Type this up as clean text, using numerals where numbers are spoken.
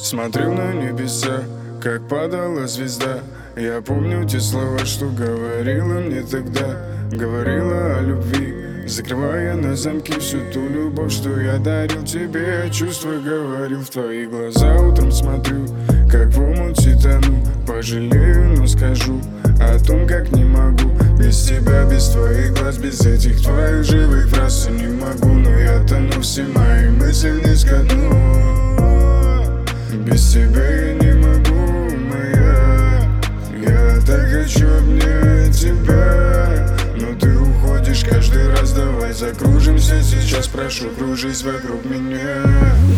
Смотрю на небеса, как падала звезда. Я помню те слова, что говорила мне тогда. Говорила о любви, закрывая на замки всю ту любовь, что я дарил тебе. Я чувства говорил в твои глаза. Утром смотрю, как в омуте тону. Пожалею, но скажу о том, как не могу. Без тебя, без твоих глаз, без этих твоих живых фраз я не могу. Но я тону, все мои мысли вниз ко дну. Без тебя я не могу, моя. Я так хочу обнять тебя, но ты уходишь каждый раз. Давай закружимся сейчас, прошу, кружись вокруг меня.